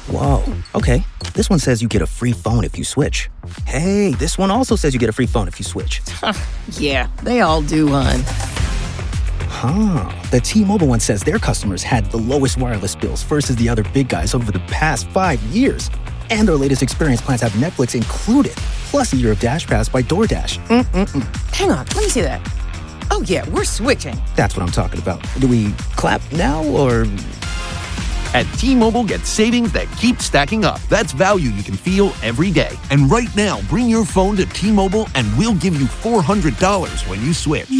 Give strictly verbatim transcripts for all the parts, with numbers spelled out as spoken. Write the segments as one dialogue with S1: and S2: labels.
S1: Whoa, okay. This one says you get a free phone if you switch. Hey, this one also says you get a free phone if you switch.
S2: Yeah, they all do, hon.
S1: Huh. The T-Mobile one says their customers had the lowest wireless bills versus the other big guys over the past five years. And their latest experience plans have Netflix included, plus a year of Dash Pass by DoorDash. Mm-mm-mm.
S2: Hang on, let me see that. Oh, yeah, we're switching.
S1: That's what I'm talking about. Do we clap now, or...?
S3: At T-Mobile, get savings that keep stacking up. That's value you can feel every day. And right now, bring your phone to T-Mobile and we'll give you four hundred dollars when you switch.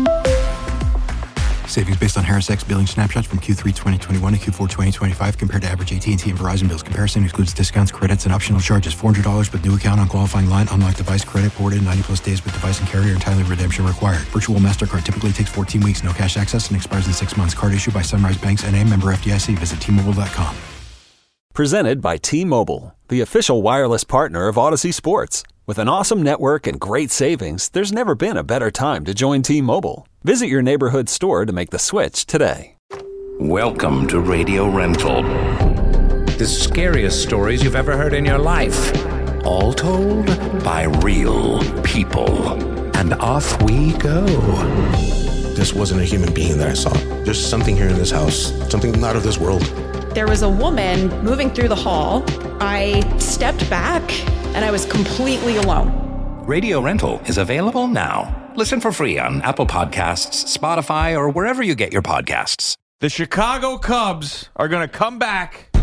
S4: Savings based on Harris X billing snapshots from Q three twenty twenty-one to Q four twenty twenty-five compared to average A T and T and Verizon bills. Comparison excludes discounts, credits, and optional charges. four hundred dollars with new account on qualifying line. Unlocked device credit ported ninety plus days with device and carrier and timely redemption required. Virtual MasterCard typically takes fourteen weeks. No cash access and expires in six months. Card issued by Sunrise Banks N A, member F D I C. Visit T Mobile dot com.
S5: Presented by T-Mobile, the official wireless partner of Odyssey Sports. With an awesome network and great savings, there's never been a better time to join T-Mobile. Visit your neighborhood store to make the switch today.
S6: Welcome to Radio Rental. The scariest stories you've ever heard in your life. All told by real people. And off we go.
S7: This wasn't a human being that I saw. There's something here in this house, something not of this world.
S8: There was a woman moving through the hall. I stepped back and I was completely alone.
S6: Radio Rental is available now. Listen for free on Apple Podcasts, Spotify, or wherever you get your podcasts.
S9: The Chicago Cubs are going to come back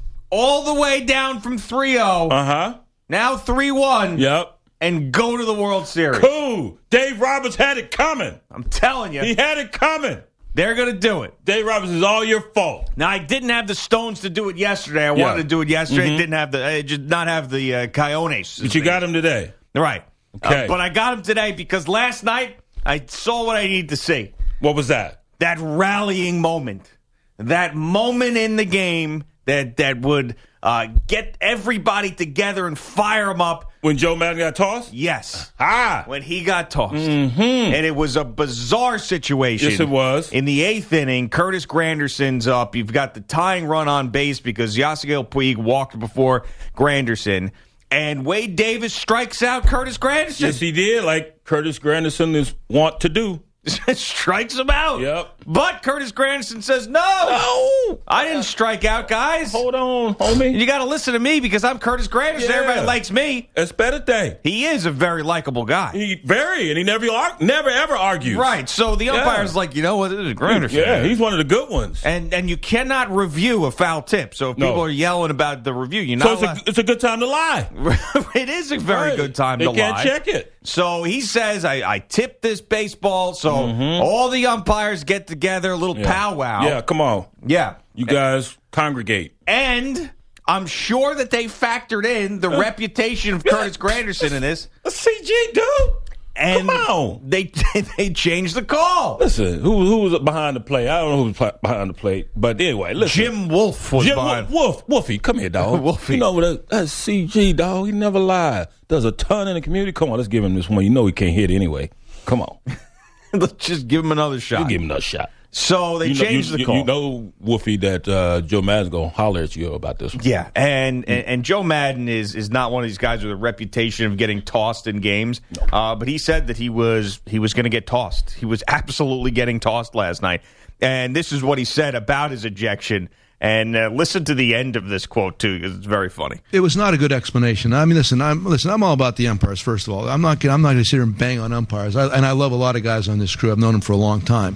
S9: all the way down from three oh.
S10: Uh-huh.
S9: Now three one.
S10: Yep.
S9: And go to the World Series.
S10: Cool. Dave Roberts had it coming.
S9: I'm telling you.
S10: He had it coming.
S9: They're going to do it.
S10: Dave Roberts is all your fault.
S9: Now, I didn't have the Stones to do it yesterday. I
S10: Yeah.
S9: wanted to do it yesterday.
S10: Mm-hmm.
S9: I didn't have the, I did not have the uh, Coyones.
S10: But you got him today.
S9: Right.
S10: Okay.
S9: Uh, but I got him today because last night I saw what I needed to see.
S10: What was that?
S9: That rallying moment. That moment in the game that, that would uh, get everybody together and fire them up.
S10: When Joe Madden got tossed?
S9: Yes.
S10: Ah.
S9: When he got tossed.
S10: Mm-hmm.
S9: And it was a bizarre situation.
S10: Yes, it was.
S9: In the eighth inning, Curtis Granderson's up. You've got the tying run on base because Yasiel Puig walked before Granderson. And Wade Davis strikes out Curtis Granderson.
S10: Yes, he did, like Curtis Granderson is want to do.
S9: Strikes him out.
S10: Yep.
S9: But Curtis Granderson says, no,
S10: No.
S9: I didn't strike out, guys.
S10: Hold on, homie.
S9: You got to listen to me because I'm Curtis Granderson.
S10: Yeah.
S9: Everybody likes me.
S10: It's better day.
S9: He is a very likable guy.
S10: He very, and he never, never ever argues.
S9: Right. So the umpire's
S10: Yeah.
S9: like, you know what? This is Granderson.
S10: Yeah, he's one of the good ones.
S9: And and you cannot review a foul tip. So if
S10: No.
S9: people are yelling about the review, you're
S10: So
S9: not
S10: it's
S9: allowed-
S10: a, it's a good time to lie.
S9: It is a very
S10: Right.
S9: good time
S10: they
S9: to
S10: can't
S9: lie.
S10: check it.
S9: So he says, I, I tipped this baseball. So
S10: Mm-hmm.
S9: all the umpires get together, a little
S10: Yeah.
S9: powwow.
S10: Yeah, come on.
S9: Yeah.
S10: You guys congregate.
S9: And I'm sure that they factored in the reputation of Curtis Granderson in this.
S10: A C G, dude.
S9: And
S10: Come on.
S9: They they changed the call.
S10: Listen, who who was behind the plate? I don't know who was pl- behind the plate. But anyway, listen.
S9: Jim Wolf was
S10: Jim
S9: behind.
S10: Wolf, Wolfie, come here, dog.
S9: Wolfie.
S10: You know that, that's C G, dog. He never lied. Does a ton in the community. Come on, let's give him this one. You know he can't hit anyway. Come on.
S9: Let's just give him another shot.
S10: You give him another shot.
S9: So they
S10: you know,
S9: changed
S10: you,
S9: the call.
S10: You know, Wolfie, that uh, Joe Madden's going to holler at you about this one.
S9: Yeah, and, and and Joe Madden is is not one of these guys with a reputation of getting tossed in games. Uh, but he said that he was he was going to get tossed. He was absolutely getting tossed last night. And this is what he said about his ejection. And uh, listen to the end of this quote too, because it's very funny.
S11: It was not a good explanation. I mean, listen, I'm listen. I'm all about the umpires. First of all, I'm not. I'm not going to sit here and bang on umpires. I, and I love a lot of guys on this crew. I've known them for a long time.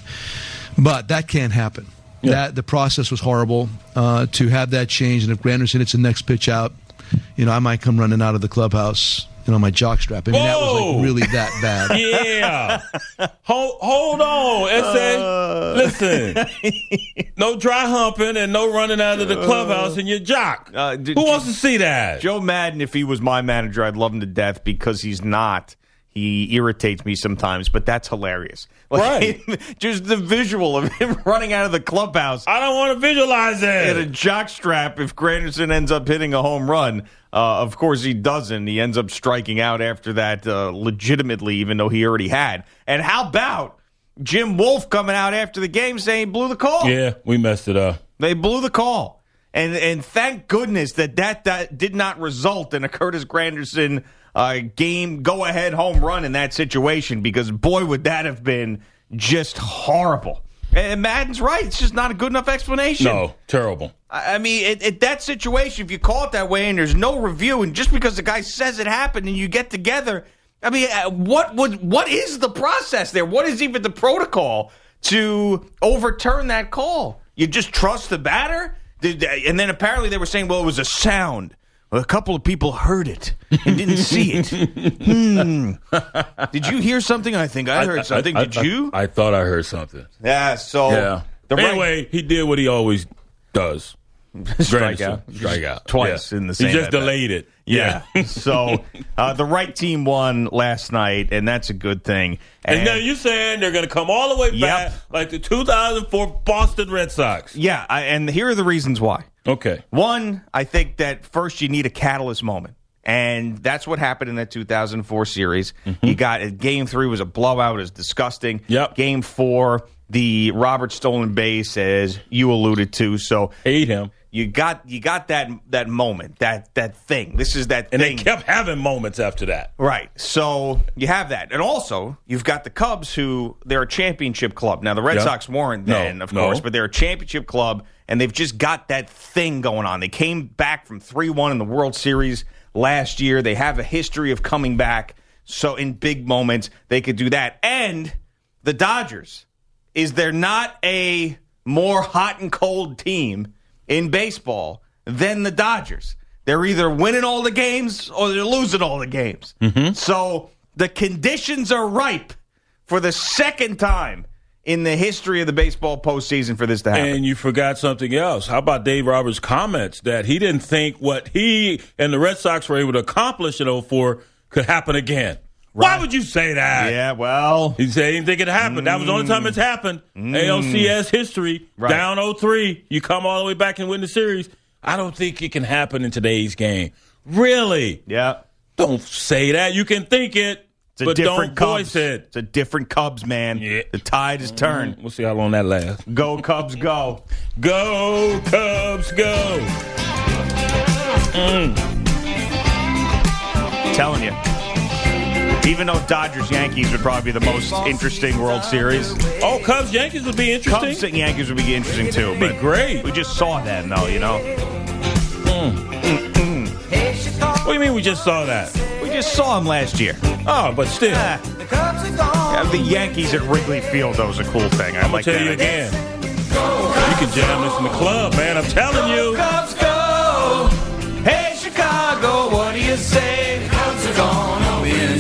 S11: But that can't happen. Yeah. That the process was horrible. Uh, to have that change, and if Granderson hits the next pitch out, you know, I might come running out of the clubhouse, you know, my jockstrap. I mean,
S10: Whoa.
S11: that was like really that bad.
S10: Yeah. hold, hold on, S A. Uh, Listen. No dry humping and no running out of the clubhouse in your jock. Uh, d- Who wants to see that?
S9: Joe Madden, if he was my manager, I'd love him to death because he's not. He irritates me sometimes, but that's hilarious. Like,
S10: right.
S9: Just the visual of him running out of the clubhouse.
S10: I don't want to visualize it.
S9: In a jockstrap if Granderson ends up hitting a home run. Uh, of course he doesn't. He ends up striking out after that uh, legitimately, even though he already had. And how about Jim Wolf coming out after the game saying he blew the call?
S10: Yeah, we messed it up.
S9: They blew the call. And and thank goodness that that, that did not result in a Curtis Granderson uh, game go-ahead home run in that situation, because, boy, would that have been just horrible. And Madden's right. It's just not a good enough explanation.
S10: No, terrible.
S9: I mean, at, at that situation, if you call it that way and there's no review, and just because the guy says it happened and you get together, I mean, what would what is the process there? What is even the protocol to overturn that call? You just trust the batter? And then apparently they were saying, well, it was a sound. Well, a couple of people heard it and didn't see it. hmm. Did you hear something? I think I heard I, something. I, Did I, you?
S10: I, I thought I heard something.
S9: Yeah, so.
S10: Yeah.
S9: The
S10: anyway, right, he did what he always does.
S9: Strike out.
S10: Strike out.
S9: Twice
S10: yeah.
S9: in the same.
S10: He just delayed it.
S9: Yeah. yeah. So uh, the right team won last night, and that's a good thing.
S10: And, and now you're saying they're going to come all the way back yep. like the two thousand four Boston Red Sox.
S9: Yeah, I, and here are the reasons why.
S10: Okay.
S9: One, I think that first you need a catalyst moment. And that's what happened in that two thousand four series. Mm-hmm. You got game three was a blowout. It was disgusting.
S10: Yep.
S9: Game four, the Robert stolen base, as you alluded to. So
S10: hate him.
S9: You got you got that that moment, that that thing. This is that
S10: and
S9: thing.
S10: And they kept having moments after that.
S9: Right. So you have that. And also, you've got the Cubs, who they're a championship club. Now, the Red
S10: yep.
S9: Sox weren't then,
S10: no,
S9: of
S10: no.
S9: course, but they're a championship club, and they've just got that thing going on. They came back from three one in the World Series last year. They have a history of coming back. So in big moments, they could do that. And the Dodgers, is there not a more hot and cold team in baseball than the Dodgers? They're either winning all the games or they're losing all the games.
S10: Mm-hmm.
S9: So the conditions are ripe for the second time in the history of the baseball postseason for this to happen.
S10: And you forgot something else. How about Dave Roberts' comments that he didn't think what he and the Red Sox were able to accomplish in oh four could happen again? Right. Why would you say that?
S9: Yeah, well.
S10: He said he didn't think it happened. Mm, that was the only time it's happened. Mm, A L C S history, right. Down oh three. You come all the way back and win the series. I don't think it can happen in today's game. Really?
S9: Yeah.
S10: Don't say that. You can think it, but don't voice it.
S9: It's a different Cubs, man.
S10: Yeah.
S9: The tide has turned.
S10: Mm, we'll see how long that lasts.
S9: Go, Cubs, go.
S10: Go, Cubs, go. Mm.
S9: Telling you. Even though Dodgers-Yankees would probably be the most interesting World Series.
S10: Oh, Cubs-Yankees would be interesting?
S9: Cubs and Yankees would be interesting, too.
S10: It'd be
S9: but
S10: great.
S9: We just saw that, though, you know?
S10: Mm. Mm-mm. What do you mean we just saw that?
S9: We just saw him last year.
S10: Oh, but still.
S9: Ah. Yeah, the Yankees at Wrigley Field, that was a cool thing. I
S10: I'm
S9: like
S10: going to tell
S9: that
S10: you
S9: idea.
S10: again. You can jam this in the club, man. I'm telling you.
S12: Cubs go. Hey, Chicago, what do you say? Cubs are gonna win.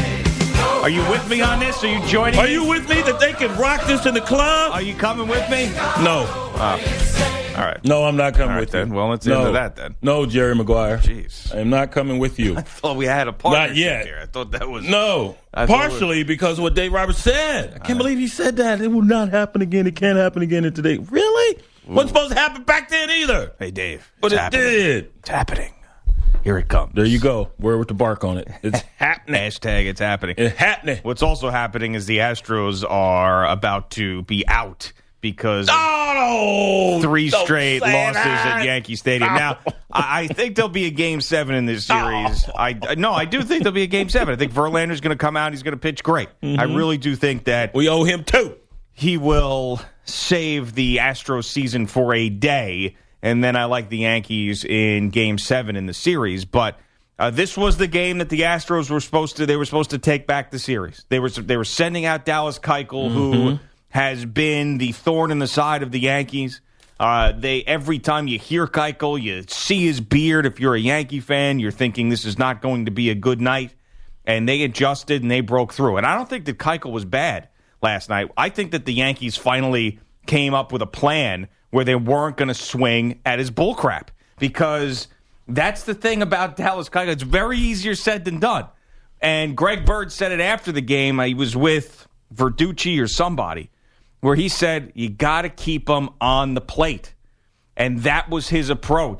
S9: Are you with me on this? Are you joining
S10: Are
S9: me?
S10: you with me that they can rock this in the club?
S9: Are you coming with me?
S10: No.
S9: Oh. All right.
S10: No, I'm not coming
S9: All right,
S10: with
S9: then.
S10: you.
S9: Well, let's
S10: no.
S9: end that then.
S10: No, Jerry Maguire.
S9: Jeez.
S10: I am not coming with you.
S9: I thought we had a partnership
S10: Not yet.
S9: here. I thought that was...
S10: No. Partially was... because of what Dave Roberts said. I can't uh, believe he said that. It will not happen again. It can't happen again today. Really? Ooh. Wasn't supposed to happen back then either.
S9: Hey, Dave.
S10: But it
S9: happening.
S10: did.
S9: It's happening. Here it comes.
S10: There you go. Word with the bark on it. It's happening.
S9: Hashtag it's happening.
S10: It's happening.
S9: What's also happening is the Astros are about to be out because
S10: oh,
S9: of three straight losses
S10: that.
S9: at Yankee Stadium. Oh. Now, I, I think there'll be a game seven in this series. Oh. I No, I do think there'll be a game seven. I think Verlander's going to come out. He's going to pitch great. Mm-hmm. I really do think that.
S10: We owe him two.
S9: He will save the Astros season for a day. And then I like the Yankees in Game Seven in the series, but uh, this was the game that the Astros were supposed to. They were supposed to take back the series. They were they were sending out Dallas Keuchel, mm-hmm. who has been the thorn in the side of the Yankees. Uh, they every time you hear Keuchel, you see his beard. If you're a Yankee fan, you're thinking this is not going to be a good night. And they adjusted and they broke through. And I don't think that Keuchel was bad last night. I think that the Yankees finally came up with a plan where they weren't going to swing at his bullcrap, because that's the thing about Dallas Keuchel. It's very easier said than done. And Greg Bird said it after the game. He was with Verducci or somebody, where he said, you got to keep him on the plate. And that was his approach.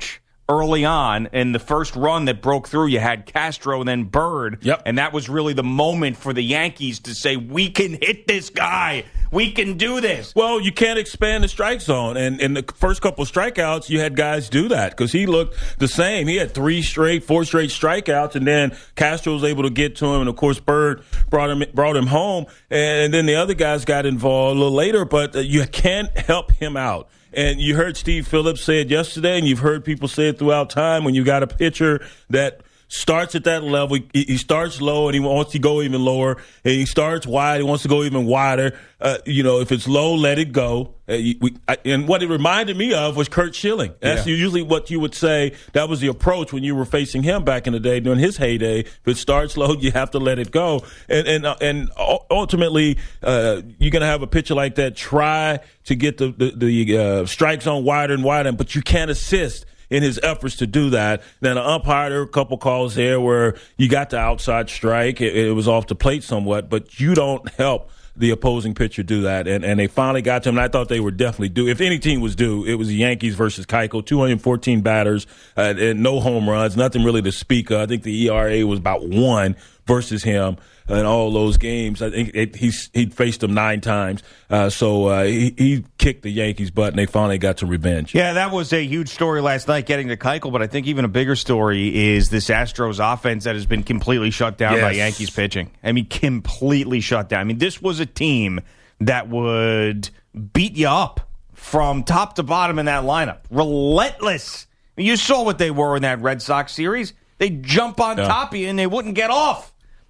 S9: early on. In the first run that broke through, you had Castro and then Bird.
S10: Yep.
S9: And that was really the moment for the Yankees to say, we can hit this guy. We can do this.
S10: Well, you can't expand the strike zone. And in the first couple of strikeouts, you had guys do that because he looked the same. He had three straight, four straight strikeouts, and then Castro was able to get to him. And, of course, Bird brought him brought him home. And then the other guys got involved a little later, but you can't help him out. And you heard Steve Phillips say it yesterday, and you've heard people say it throughout time when you got a pitcher that starts at that level. He, he starts low, and he wants to go even lower. And he starts wide. He wants to go even wider. Uh, you know, if it's low, let it go. Uh, we, I, and what it reminded me of was Curt Schilling. That's yeah. usually what you would say. That was the approach when you were facing him back in the day, during his heyday. If it starts low, you have to let it go. And and uh, and ultimately, uh, you're going to have a pitcher like that try to get the the, the uh, strike zone wider and wider, but you can't assist in his efforts to do that. Then an umpire, there were a couple calls there where you got the outside strike. It, it was off the plate somewhat, but you don't help the opposing pitcher do that. And, and they finally got to him, and I thought they were definitely due. If any team was due, it was the Yankees versus Keuchel, two hundred fourteen batters, uh, and no home runs, nothing really to speak of. I think the E R A was about one versus him in all those games. I think it, he's, he faced them nine times. Uh, so uh, he, he kicked the Yankees' butt, and they finally got to revenge.
S9: Yeah, that was a huge story last night, getting to Keuchel, but I think even a bigger story is this Astros offense that has been completely shut down yes. by Yankees pitching. I mean, completely shut down. I mean, this was a team that would beat you up from top to bottom in that lineup. Relentless. You saw what they were in that Red Sox series. They'd jump on yeah. top of you, and they wouldn't get off.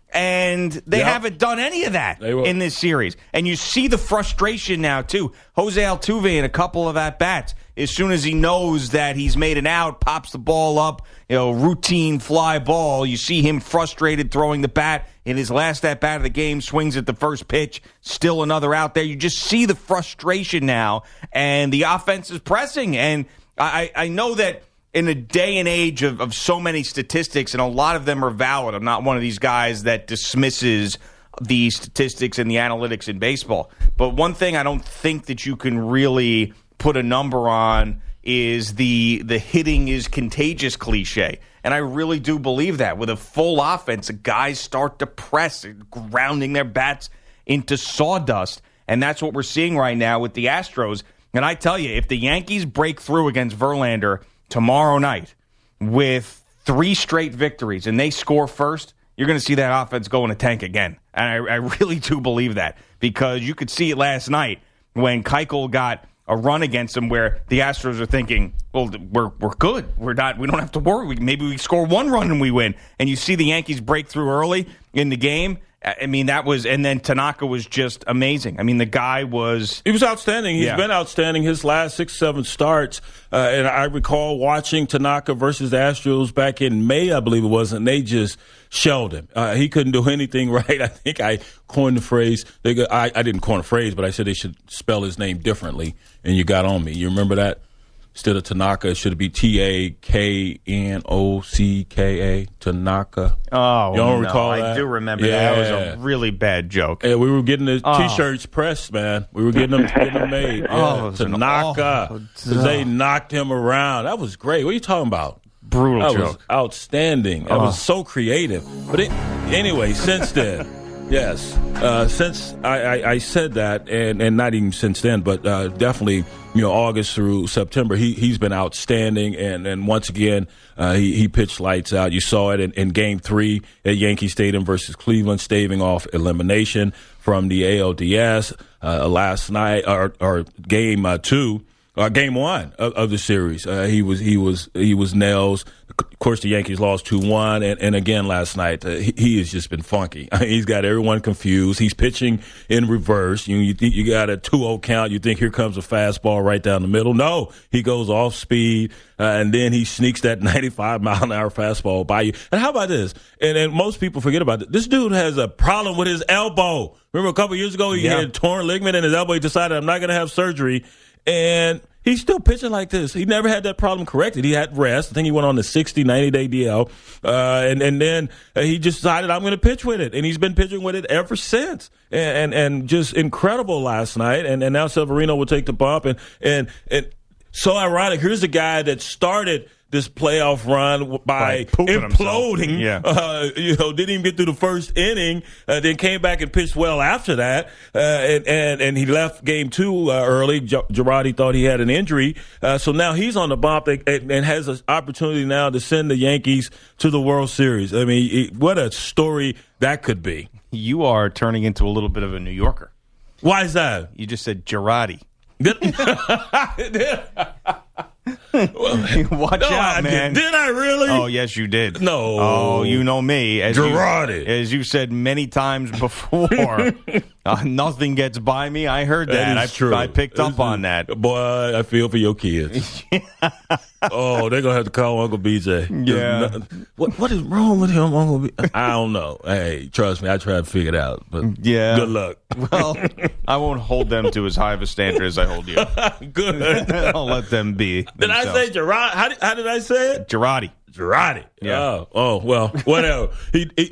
S9: And they yep. haven't done any of that in this series. And you see the frustration now, too. Jose Altuve in a couple of at-bats, as soon as he knows that he's made an out, pops the ball up, you know, routine fly ball. You see him frustrated throwing the bat. In his last at-bat of the game, swings at the first pitch, still another out there. You just see the frustration now, and the offense is pressing. And I, I know that in a day and age of, of so many statistics, and a lot of them are valid. I'm not one of these guys that dismisses the statistics and the analytics in baseball. But one thing I don't think that you can really put a number on is the the hitting is contagious cliche. And I really do believe that. With a full offense, guys start to press, grounding their bats into sawdust. And that's what we're seeing right now with the Astros. And I tell you, if the Yankees break through against Verlander tomorrow night with three straight victories and they score first, you're going to see that offense go in a tank again. And I, I really do believe that, because you could see it last night when Keuchel got a run against them where the Astros are thinking, well, we're we're good. We're not. We don't have to worry. We, maybe we score one run and we win. And you see the Yankees break through early in the game. I mean, that was, and then Tanaka was just amazing. I mean, the guy was...
S10: He was outstanding. He's
S9: yeah.
S10: been outstanding his last six, seven starts. Uh, and I recall watching Tanaka versus the Astros back in May, I believe it was, and they just shelled him. Uh, he couldn't do anything right. I think I coined the phrase. They go, I, I didn't coin a phrase, but I said they should spell his name differently, and you got on me. You remember that? Instead of Tanaka, it should be T A K N O C K A, Tanaka.
S9: Oh,
S10: you don't
S9: no,
S10: recall
S9: I
S10: that?
S9: do remember
S10: yeah.
S9: that. That was a really bad joke.
S10: Yeah, we were getting the
S9: oh.
S10: T-shirts pressed, man. We were getting them, getting them made. Yeah,
S9: oh,
S10: Tanaka. Because they knocked him around. That was great. What are you talking about?
S9: Brutal
S10: that
S9: joke.
S10: Was outstanding. That
S9: oh.
S10: was so creative. But it, anyway, since then... Yes, uh, since I, I, I said that, and, and not even since then, but uh, definitely, you know, August through September, he, he's been outstanding. And, and once again, uh, he, he pitched lights out. You saw it in, in Game three at Yankee Stadium versus Cleveland, staving off elimination from the A L D S uh, last night, or, or Game uh, two. Uh, game one of, of the series, uh, he was he was he was nails. Of course, the Yankees lost two one, and, and again last night, uh, he, he has just been funky. I mean, he's got everyone confused. He's pitching in reverse. You you think you got a two oh count. You think here comes a fastball right down the middle. No, he goes off speed, uh, and then he sneaks that ninety-five mile an hour fastball by you. And how about this? And, and most people forget about it. This dude has a problem with his elbow. Remember a couple years ago, he yeah. had a torn ligament in his elbow. He decided, I'm not going to have surgery. And he's still pitching like this. He never had that problem corrected. He had rest. I think he went on the sixty, ninety-day D L. Uh, and, and then uh, he just decided, I'm going to pitch with it. And he's been pitching with it ever since. And and, and just incredible last night. And, and now Severino will take the bump. And, and, and so ironic. Here's a guy that started this playoff run by, by imploding.
S9: Yeah.
S10: Uh, you know, didn't even get through the first inning, uh, then came back and pitched well after that, uh, and, and and he left game two uh, early. J- Girardi thought he had an injury, uh, so now he's on the bump and, and has an opportunity now to send the Yankees to the World Series. I mean, it, what a story that could be.
S9: You are turning into a little bit of a New Yorker.
S10: Why is that?
S9: You just said Girardi.
S10: Well,
S9: watch
S10: no,
S9: out,
S10: I
S9: man.
S10: Did, did I really?
S9: Oh, yes, you did.
S10: No.
S9: Oh, you know me. As
S10: Girardi.
S9: You, as you've said many times before, uh, nothing gets by me. I heard that.
S10: that
S9: I,
S10: is true.
S9: I picked
S10: That's
S9: up on that.
S10: Boy, I feel for your kids. Oh, they're going to have to call Uncle B J.
S9: Yeah.
S10: What What is wrong with him, Uncle B J? I don't know. Hey, trust me, I tried to figure it out. But
S9: yeah.
S10: Good luck.
S9: Well, I won't hold them to as high of a standard as I hold you.
S10: Good.
S9: I'll let them be.
S10: Did
S9: themselves.
S10: I say Girardi? How did, how did I say it?
S9: Girardi.
S10: Girardi.
S9: Yeah.
S10: Oh, oh well, whatever. he, he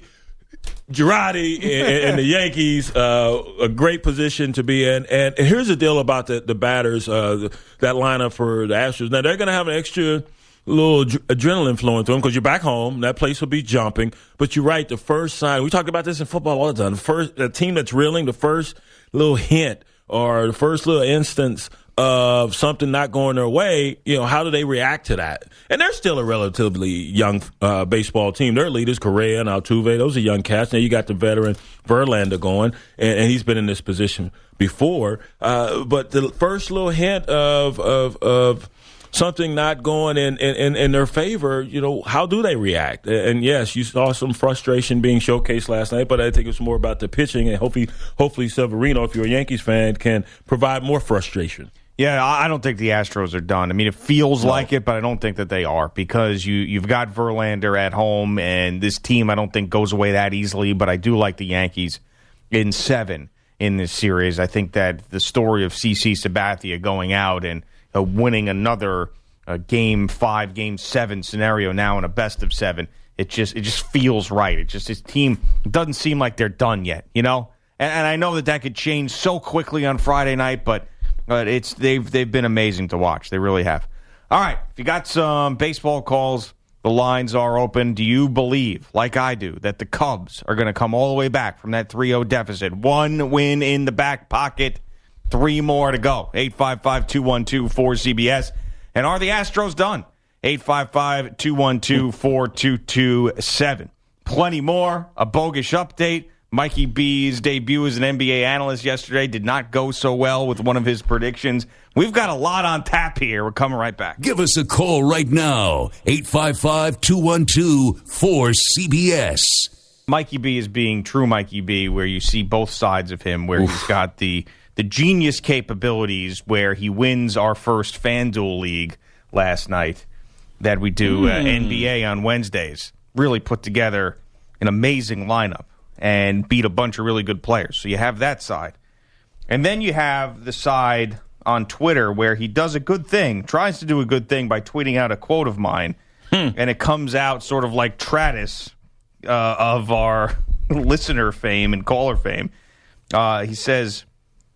S10: Girardi and, and the Yankees, uh, a great position to be in. And here's the deal about the, the batters, uh, that lineup for the Astros. Now, they're going to have an extra little ad- adrenaline flowing through them because you're back home. That place will be jumping. But you're right, the first sign, we talk about this in football all the time, the first, the team that's reeling, the first little hint or the first little instance of something not going their way, you know, how do they react to that? And they're still a relatively young uh, baseball team. Their leaders, Correa and Altuve, those are young cats. Now you got the veteran Verlander going, and, and he's been in this position before. Uh, but the first little hint of of, of something not going in, in, in their favor, you know, how do they react? And yes, you saw some frustration being showcased last night, but I think it's more about the pitching, and hopefully, hopefully Severino, if you're a Yankees fan, can provide more frustration.
S9: Yeah, I don't think the Astros are done. I mean, it feels
S10: No.
S9: like it, but I don't think that they are because you, you've got Verlander at home, and this team I don't think goes away that easily, but I do like the Yankees in seven in this series. I think that the story of C C Sabathia going out and uh, winning another uh, game five, game seven scenario now in a best of seven, it just it just feels right. It just, this team doesn't seem like they're done yet, you know? And, and I know that that could change so quickly on Friday night, but But it's they've they've been amazing to watch. They really have. All right, if you got some baseball calls, the lines are open. Do you believe, like I do, that the Cubs are going to come all the way back from that three oh deficit? One win in the back pocket, three more to go. eight five five, two one two, four C B S. And are the Astros done? eight five five, two one two, four two two seven. Plenty more. A bogus update. Mikey B's debut as an N B A analyst yesterday did not go so well with one of his predictions. We've got a lot on tap here. We're coming right back.
S13: Give us a call right now. eight five five, two one two, four C B S.
S9: Mikey B is being true Mikey B, where you see both sides of him, where Oof. he's got the, the genius capabilities, where he wins our first FanDuel League last night that we do mm. uh, N B A on Wednesdays. Really put together an amazing lineup and beat a bunch of really good players. So you have that side. And then you have the side on Twitter where he does a good thing, tries to do a good thing by tweeting out a quote of mine, hmm. and it comes out sort of like Travis uh, of our listener fame and caller fame. Uh, he says,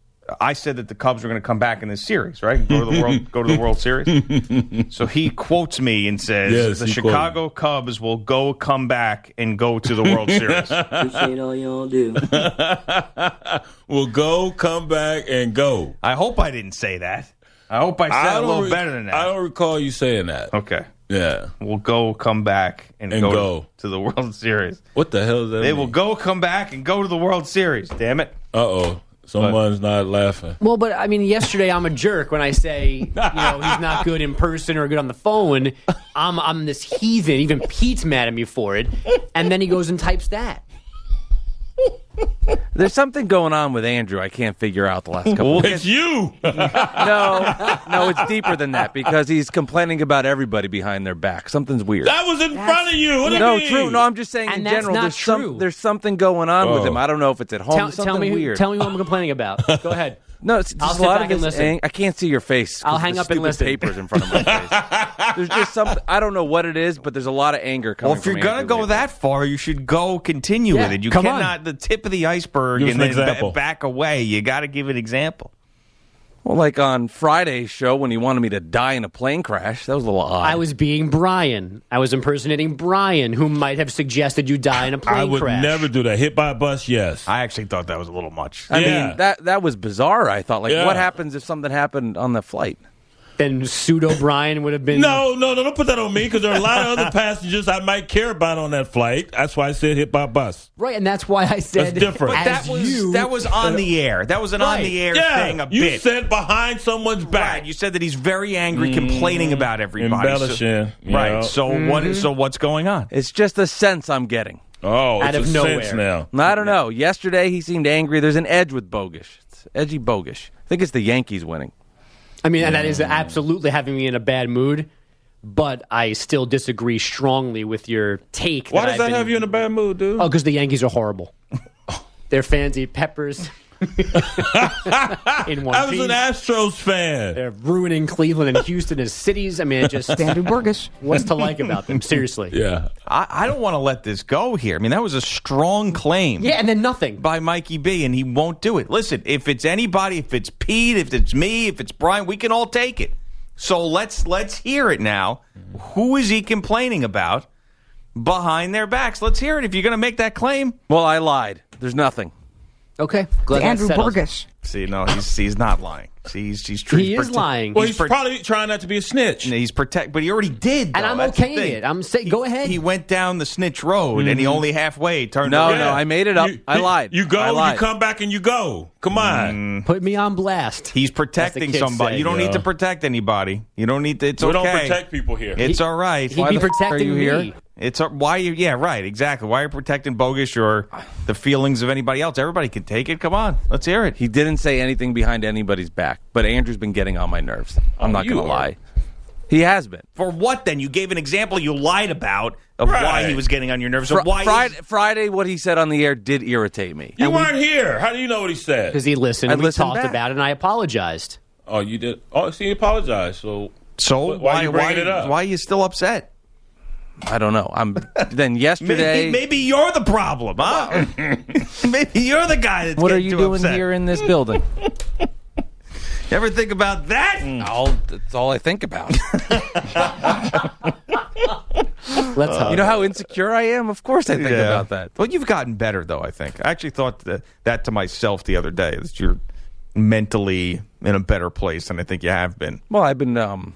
S9: I said that the Cubs were going to come back in this series, right? Go to the World, go to the World Series. So he quotes me and says,
S10: yes,
S9: the Chicago
S10: quoted.
S9: Cubs will go come back and go to the World Series.
S14: Appreciate all y'all do.
S10: We'll go, come back, and go.
S9: I hope I didn't say that. I hope I said
S10: I
S9: it a little
S10: re-
S9: better than that.
S10: I don't recall you saying that.
S9: Okay.
S10: Yeah.
S9: We'll go, come back, and,
S10: and
S9: go,
S10: go.
S9: To, to the World Series.
S10: What the hell is that
S9: They
S10: mean?
S9: will go, come back, and go to the World Series. Damn it.
S10: Uh-oh. Someone's not laughing.
S15: Well, but I mean, yesterday I'm a jerk when I say, you know, he's not good in person or good on the phone. I'm I'm this heathen. Even Pete's mad at me for it. And then he goes and types that.
S16: There's something going on with Andrew I can't figure out the last couple
S10: well,
S16: of
S10: It's you!
S16: no, no, it's deeper than that because he's complaining about everybody behind their back. Something's weird.
S10: That was in
S15: That's,
S10: front of you. What do
S16: no,
S10: you mean?
S16: true. No, I'm just saying
S15: and
S16: in
S15: that's
S16: general.
S15: Not
S16: There's
S15: true.
S16: some there's something going on
S10: oh.
S16: with him. I don't know if it's at home.
S15: Tell,
S16: There's something
S15: tell me,
S16: weird.
S15: Tell me what I'm complaining about. Go ahead.
S16: No, it's
S15: I'll
S16: just
S15: sit
S16: a lot
S15: back
S16: of
S15: and
S16: this.
S15: listen.
S16: Ang- I can't see your face.
S15: I'll hang
S16: the
S15: up and listen.
S16: Papers in front of my face. There's just something. I don't know what it is, but there's a lot of anger coming.
S9: Well, if you're
S16: from
S9: going to
S16: Andrew
S9: go
S16: lately.
S9: that far, you should go continue
S15: Yeah,
S9: with it. You
S15: come
S9: cannot,
S15: on.
S9: the tip of the iceberg
S10: Give us
S9: and
S10: an
S9: then
S10: example.
S9: ba- back away. You got to give an example.
S16: Well, like on Friday's show when he wanted me to die in a plane crash. That was a little odd.
S15: I was being Brian. I was impersonating Brian, who might have suggested you die in a plane
S10: I would
S15: crash.
S10: never do that. Hit by a bus, yes.
S9: I actually thought that was a little much.
S16: I
S10: Yeah.
S16: mean, that that was bizarre, I thought. Like,
S10: Yeah.
S16: what happens if something happened on the flight?
S15: Then pseudo Brian would have been.
S10: No, no, no, don't put that on me because there are a lot of other passengers I might care about on that flight. That's why I said hit by a bus.
S15: Right, and that's why I said
S10: That's different.
S9: But that
S15: as
S9: was
S15: you,
S9: that was on the air. That was an
S15: Right.
S9: on the air
S10: Yeah,
S9: thing. A
S10: you
S9: bit.
S10: said behind someone's back.
S9: Right. You said that he's very angry, complaining about everybody.
S10: Embellishing,
S9: So, right.
S10: yeah.
S9: So what is so what's going on?
S16: It's just a sense I'm getting.
S10: Oh,
S15: Out
S10: it's
S15: of
S10: a
S15: nowhere.
S10: sense now.
S16: I don't know. Yesterday he seemed angry. There's an edge with Bogish. It's edgy Bogish. I think it's the Yankees winning.
S15: I mean, and that is absolutely having me in a bad mood. But I still disagree strongly with your take.
S10: Why does
S15: I've
S10: that
S15: been-
S10: have you in a bad mood, dude?
S15: Oh, because the Yankees are horrible. Their fans eat peppers. in one
S10: I was
S15: piece.
S10: an Astros fan.
S15: They're ruining Cleveland and Houston as cities. I mean, it just
S2: Andrew Burgess.
S15: what's to like about them? Seriously.
S10: Yeah.
S9: I, I don't want to let this go here. I mean, that was a strong claim.
S15: Yeah, and then nothing.
S9: By Mikey B, and he won't do it. Listen, if it's anybody, if it's Pete, if it's me, if it's Brian, we can all take it. So let's let's hear it now. Who is he complaining about behind their backs? Let's hear it. If you're going to make that claim.
S16: Well, I lied. There's nothing.
S15: Okay. Glad that
S2: Andrew
S15: settles it.
S2: Burgess.
S9: See, no, he's he's not lying. See, he's he's true.
S15: He
S9: he's
S15: is
S9: prote-
S15: lying.
S10: Well, he's,
S9: pro-
S10: probably trying not to be a snitch.
S9: He's protect, but he already did.
S15: And
S9: though.
S15: I'm
S9: That's the
S15: okaying
S9: thing.
S15: it. I'm saying, go ahead.
S9: He went down the snitch road, and he only halfway turned.
S16: No,
S9: around.
S16: no, I made it up.
S10: You-
S16: I lied.
S10: You go,
S16: I
S10: you
S16: lied.
S10: come back, and you go. Come on.
S15: Put me on blast.
S9: He's protecting
S15: kids
S9: somebody.
S15: say.
S9: You don't
S10: Yeah.
S9: need to protect anybody. You don't need to. It's
S10: We
S9: okay.
S10: don't protect people here.
S9: It's all right.
S15: He'd
S16: Why
S15: be
S16: the f- are
S15: protecting
S16: you
S15: me.
S16: here?
S9: It's a, why you yeah right exactly why you're protecting Bogish or the feelings of anybody else. Everybody can take it. Come on, let's hear it.
S16: He didn't say anything behind anybody's back, but Andrew's been getting on my nerves. I'm
S10: Oh,
S16: not
S10: you
S16: going to
S10: are.
S16: lie. He has been.
S9: For what then? You gave an example you lied about of why
S10: Right.
S9: he was getting on your nerves. So
S16: Fri-
S9: why?
S16: Friday, Friday, what he said on the air did irritate me.
S10: You weren't here. How do you know what he said?
S15: Because he listened.
S16: I
S15: and we
S16: listened
S15: talked
S16: back.
S15: about it, and I apologized.
S10: Oh, you did. Oh, see, he apologized. So,
S9: so
S10: wh- why, are you bringing
S9: why,
S10: it up?
S9: why are you still upset?
S16: I don't know. I'm then yesterday.
S9: Maybe, maybe you're the problem, huh? Maybe you're the guy that's
S16: what are
S9: getting
S16: you
S9: too
S16: doing
S9: upset.
S16: here in this building?
S9: You ever think about that?
S16: all, that's all I think about.
S15: Let's hope.
S16: You know how insecure I am? Of course I think
S9: Yeah.
S16: about that.
S9: Well, you've gotten better, though, I think. I actually thought that, that to myself the other day, that you're mentally in a better place than I think you have been.
S16: Well, I've been, um,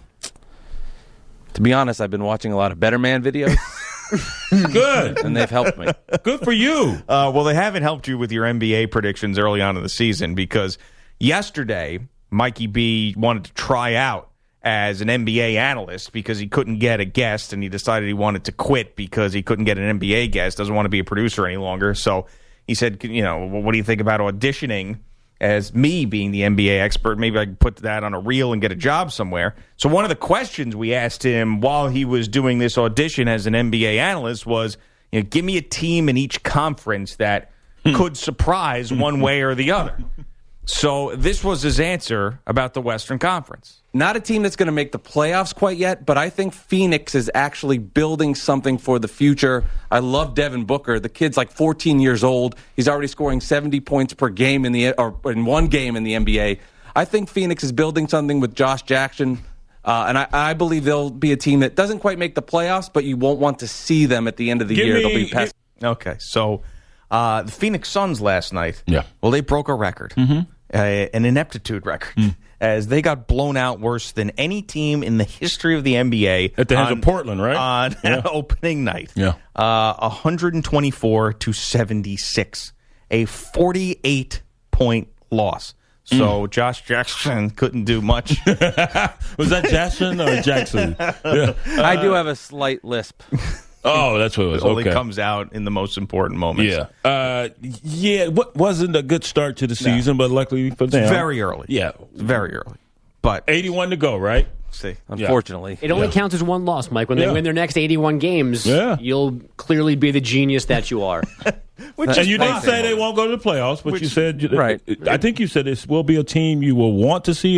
S16: to be honest, I've been watching a lot of Better Man videos,
S10: Good.
S16: and they've helped me.
S10: Good for you.
S9: Uh, well, they haven't helped you with your N B A predictions early on in the season because yesterday, Mikey B wanted to try out as an N B A analyst because he couldn't get a guest, and he decided he wanted to quit because he couldn't get an N B A guest, doesn't want to be a producer any longer. So he said, you know, well, what do you think about auditioning as me being the N B A expert? Maybe I can put that on a reel and get a job somewhere. So one of the questions we asked him while he was doing this audition as an N B A analyst was, you know, give me a team in each conference that could surprise one way or the other. So this was his answer about the Western Conference.
S16: Not a team that's going to make the playoffs quite yet, but I think Phoenix is actually building something for the future. I love Devin Booker. The kid's like fourteen years old. He's already scoring seventy points per game in the or in one game in the N B A. I think Phoenix is building something with Josh Jackson, uh, and I, I believe they'll be a team that doesn't quite make the playoffs, but you won't want to see them at the end of the
S10: Give
S16: year.
S10: me-
S16: They'll be past.
S9: Okay, so uh, the Phoenix Suns last night,
S10: Yeah.
S9: well, they broke a record, uh, an ineptitude record, as they got blown out worse than any team in the history of the N B A.
S10: At the hands
S9: on-
S10: of Portland, right?
S9: On
S10: Yeah.
S9: opening night.
S10: Yeah.
S9: Uh, one twenty-four to seventy-six, a forty-eight point loss. So Josh Jackson couldn't do much.
S10: Was that Jackson or Jackson? Yeah.
S16: I do have a slight lisp.
S10: Oh, that's what it was.
S9: It only
S10: Okay.
S9: comes out in the most important moments.
S10: Yeah. Uh, yeah, what wasn't a good start to the season, but luckily for them.
S9: Very early.
S10: Yeah.
S9: Very early. But
S10: eighty-one to go, right?
S9: see,
S16: Unfortunately,
S15: It only
S10: Yeah.
S15: counts as one loss, Mike. When
S10: Yeah.
S15: they win their next eighty-one games,
S10: Yeah.
S15: you'll clearly be the genius that you are.
S9: which
S10: And
S9: is
S10: you didn't
S9: fine.
S10: say they won't go to the playoffs, but you said
S16: Right.
S10: I think you said this will be a team you will want to see or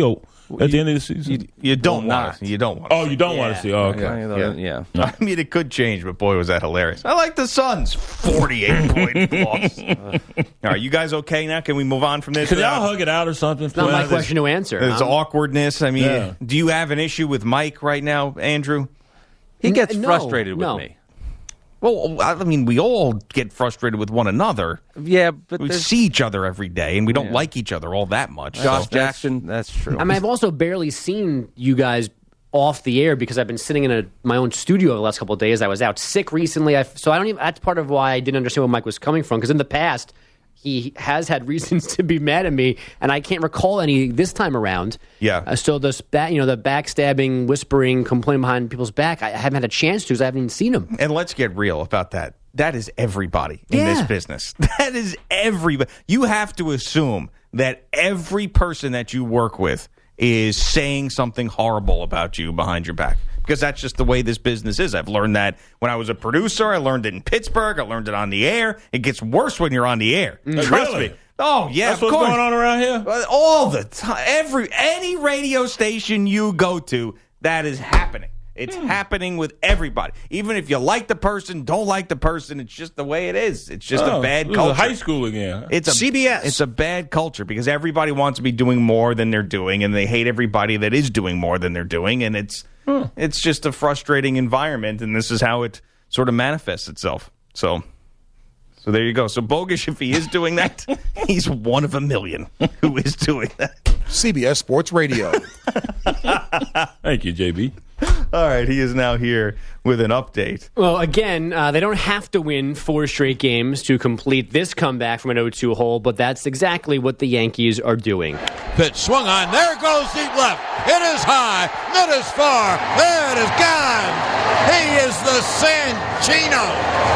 S10: at the end of the season?
S9: You, you don't
S16: Will
S9: want
S16: not.
S9: to. You don't want.
S10: Oh, you don't want to see. Oh, okay.
S16: Yeah. yeah.
S9: Yeah. I mean, it could change, but boy, was that hilarious. I like the Suns. forty-eight point loss. All right, you guys okay now? Can we move on from this?
S10: Can
S9: without-
S10: y'all hug it out or something?
S15: It's not my
S10: Please?
S15: question to answer.
S9: There's
S15: huh?
S9: awkwardness. I mean,
S10: Yeah.
S9: do you have an issue with Mike right now, Andrew?
S16: He gets
S15: N- no,
S16: frustrated with
S15: no.
S16: me.
S9: Well, I mean, we all get frustrated with one another.
S16: Yeah, but
S9: We
S16: there's-
S9: see each other every day, and we don't
S16: Yeah.
S9: like each other all that much.
S16: Josh
S9: So-
S16: Jackson. That's true.
S15: I mean, I've also barely seen you guys off the air because I've been sitting in a, my own studio the last couple of days. I was out sick recently, I, so I don't even. That's part of why I didn't understand where Mike was coming from. Because in the past, he has had reasons to be mad at me, and I can't recall any this time around.
S9: Yeah.
S15: Uh, so the ba- you know the backstabbing, whispering, complaining behind people's back, I haven't had a chance to because I haven't even seen him.
S9: And let's get real about that. That is everybody in
S15: Yeah.
S9: this business. That is everybody. You have to assume that every person that you work with is saying something horrible about you behind your back. Because that's just the way this business is. I've learned that when I was a producer. I learned it in Pittsburgh. I learned it on the air. It gets worse when you're on the air. Trust
S10: Really?
S9: me. Oh, yeah,
S10: That's
S9: of
S10: what's
S9: course.
S10: going on around here?
S9: Uh, All the time. Every, any radio station you go to, that is happening. It's happening with everybody. Even if you like the person, don't like the person, it's just the way it is. It's just
S10: Oh,
S9: a bad
S10: this is
S9: culture.
S10: high school again.
S9: It's a,
S12: C B S.
S9: It's a bad culture because everybody wants to be doing more than they're doing, and they hate everybody that is doing more than they're doing, and it's it's just a frustrating environment, and this is how it sort of manifests itself. So, so there you go. So Bogusch, if he is doing that, he's one of a million who is doing that.
S12: C B S Sports Radio.
S10: Thank you, J B.
S9: All right, he is now here with an update.
S15: Well, again, uh, they don't have to win four straight games to complete this comeback from an oh two hole, but that's exactly what the Yankees are doing.
S14: Pitch swung on. There it goes deep left. It is high. It is far. It is gone. He is the Sanchino.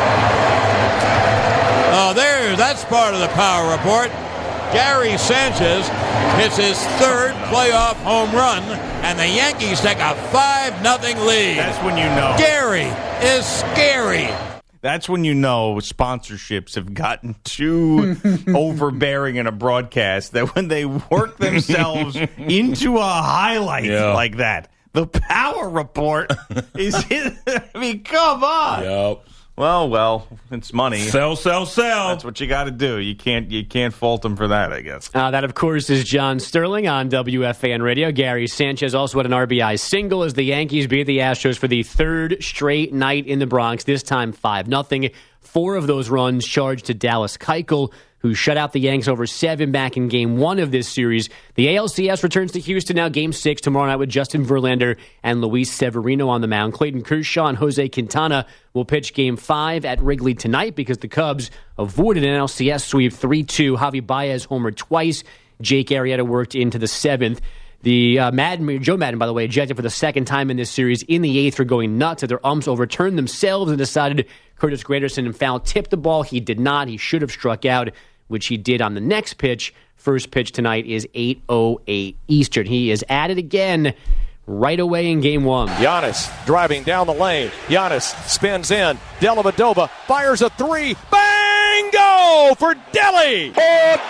S14: Oh, there. That's part of the power report. Gary Sanchez hits his third playoff home run, and the Yankees take a five nothing lead.
S9: That's when you know.
S14: Gary is scary.
S9: That's when you know sponsorships have gotten too overbearing in a broadcast that when they work themselves into a highlight
S10: Yeah.
S9: like that, the power report is I mean, come on.
S10: Yep.
S9: Well, well, it's money.
S10: Sell, sell, sell.
S9: That's what you got to do. You can't you can't fault them for that, I guess.
S15: Uh, that, of course, is John Sterling on W F A N Radio. Gary Sanchez also had an R B I single as the Yankees beat the Astros for the third straight night in the Bronx, this time five nothing. Four of those runs charged to Dallas Keuchel, who shut out the Yanks over seven back in game one of this series. The A L C S returns to Houston now, game six tomorrow night with Justin Verlander and Luis Severino on the mound. Clayton Kershaw and Jose Quintana will pitch game five at Wrigley tonight because the Cubs avoided an N L C S sweep three two. Javi Baez homered twice. Jake Arrieta worked into the seventh. The uh, Madden, Joe Madden, by the way, ejected for the second time in this series in the eighth for going nuts. Their umps overturned themselves and decided Curtis Granderson and foul tipped the ball. He did not. He should have struck out, which he did on the next pitch. First pitch tonight is eight oh eight Eastern. He is at it again right away in game one.
S17: Giannis driving down the lane. Giannis spins in. Dellavedova fires a three. Bang! Go for Delhi! For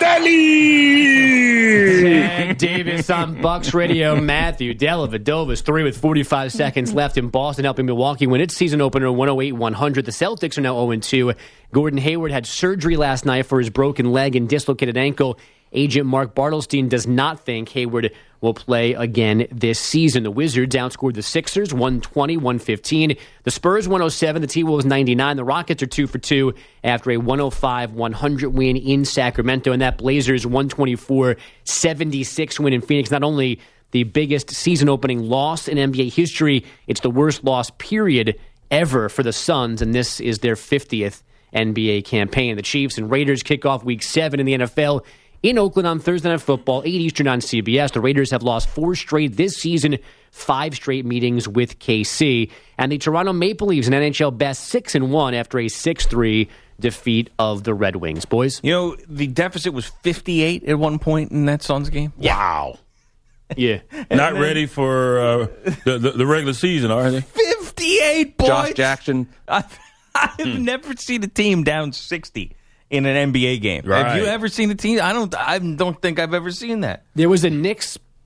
S17: Delhi!
S15: Ted Davis on Bucks Radio. Matthew Dellavedova's three with forty-five seconds left in Boston, helping Milwaukee win its season opener one oh eight one hundred. The Celtics are now oh two. Gordon Hayward had surgery last night for his broken leg and dislocated ankle. Agent Mark Bartelstein does not think Hayward will play again this season. The Wizards outscored the Sixers one twenty to one fifteen. The Spurs one oh seven. The T-Wolves ninety-nine. The Rockets are two for two after a one oh five one hundred win in Sacramento. And that Blazers one twenty-four seventy-six win in Phoenix. Not only the biggest season-opening loss in N B A history, it's the worst loss period ever for the Suns, and this is their fiftieth N B A campaign. The Chiefs and Raiders kick off Week seven in the N F L in Oakland on Thursday Night Football, eight Eastern on C B S. The Raiders have lost four straight this season, five straight meetings with K C. And the Toronto Maple Leafs, an N H L best six and one after a six three defeat of the Red Wings. Boys?
S9: You know, the deficit was fifty-eight at one point in that Suns game.
S15: Yeah.
S9: Wow.
S15: Yeah.
S10: Not ready for uh, the, the the regular season, are they?
S9: fifty-eight points.
S16: Josh Jackson.
S9: I've, I've
S10: Hmm.
S9: never seen a team down sixty in an N B A game.
S10: Right.
S9: Have you ever seen a team? I don't. I don't think I've ever seen that.
S15: There was a Knicks